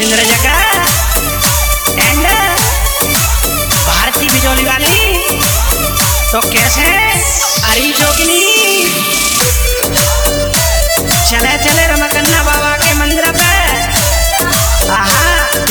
जितेंद्र जग्गा एंड भारती बिजोली वाली। तो कैसे अरी जोगिनी चले चले रमकन्ना बाबा के मंदिर पे। आहा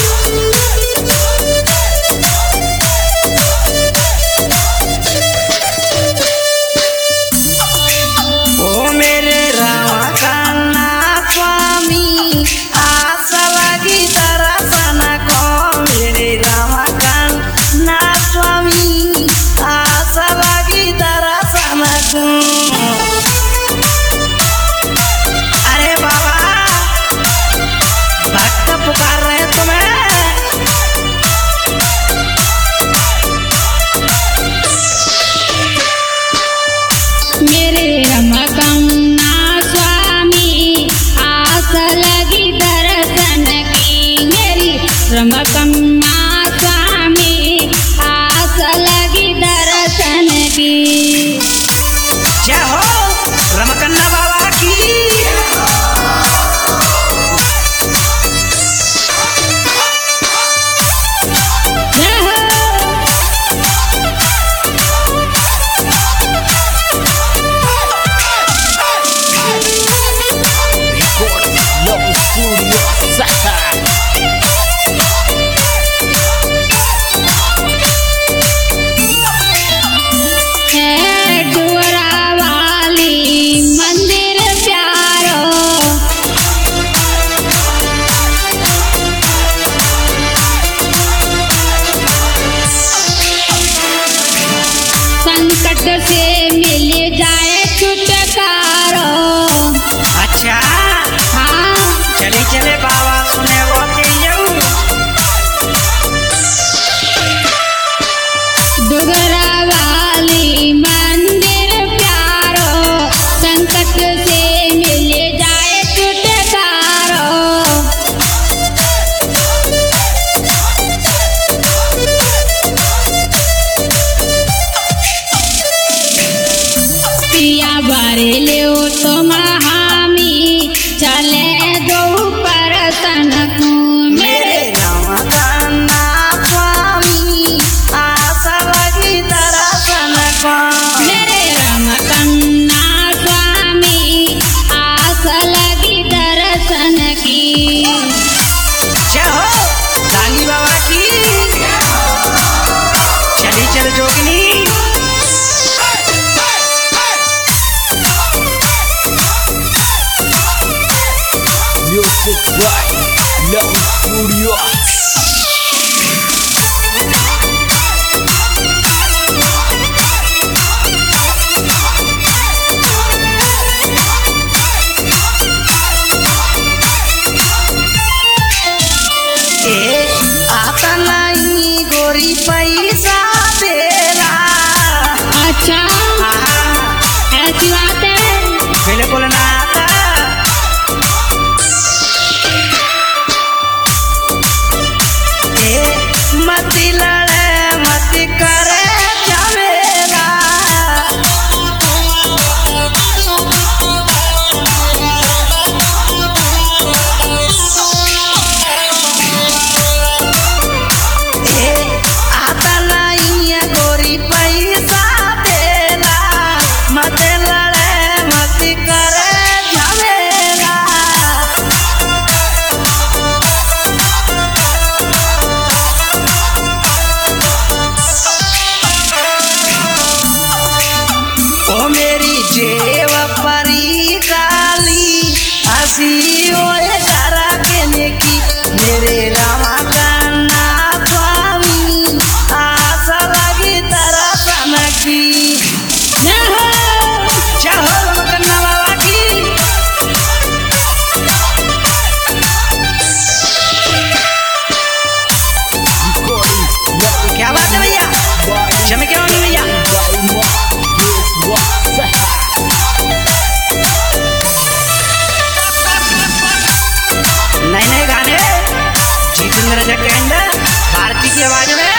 रमकन्ना स्वामी आस लगी दर्शन की। जय हो रमकन्ना बाबा की। संकट से मिल जाए छुटकारो। अच्छा हाँ चले चले बाबा सुने वो डुगरा वाली मंदिर प्यारो। संकट से मिल जाए छुटकारो। पिया बारे ले तो महामी चले दो परसन को। मेरे रमकन्ना स्वामी आस लगी दर्शन को। मेरे रमकन्ना स्वामी आस लगी दर्शन की। जय हो लाली बाबा की। चली चल जोगिनी Music by Love Studio. आता नहीं गोरी पैसा देला। अच्छा ऐसी बात है। बिल्कुल ना आता। मत लड़े मत करे झमेला। आता नहीं गोरी पैसा देला। मत लड़े मत करे झमेला। ओ मेरी जेव परी काली हसी ओए डरा के नेकी। मेरे रमकन्ना स्वामी आस लगी दर्शन की। जय हो रमकन्ना बाबा की। क्या बात है भैया चमके वाली भैया। नए नए गाने जितेंद्र जग्गा भारती की आवाज में।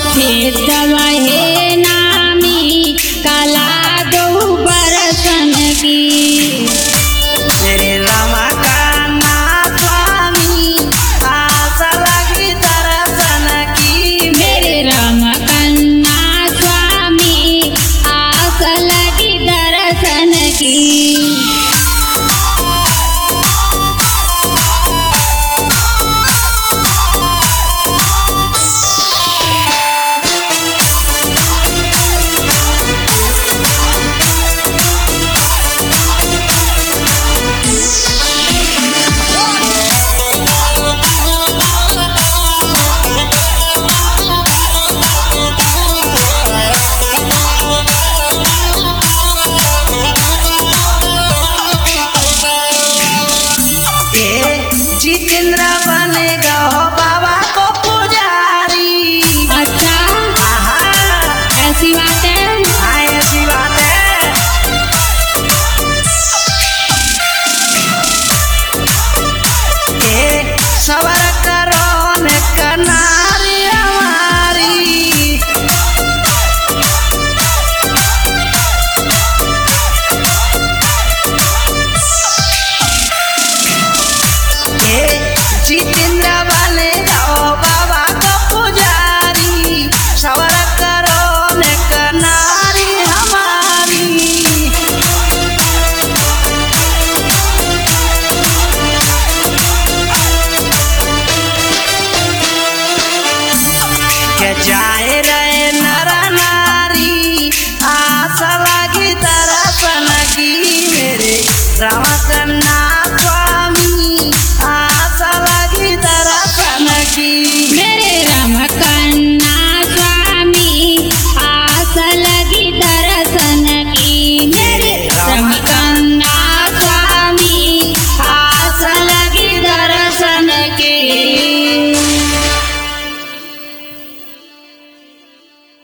भेदवा हे नामी काला दो बरसन की तेरे रमकन्ना स्वामी आस लगी दर्शन की मेरे रमकन्ना स्वामी आस लगी दर्शन की जितेंद्र बनेगा हो बाबा को पुजारी। अच्छा आहा, ऐसी बात है। हाँ ऐसी बात है। सबर करो ने कनारी हमारी जितेंद्र बने जाओ बाबा को पुजारी सबर करो ने कनारी हमारी के जाए रहे नर नारी आस लगी दर्शन की मेरे रमकन्ना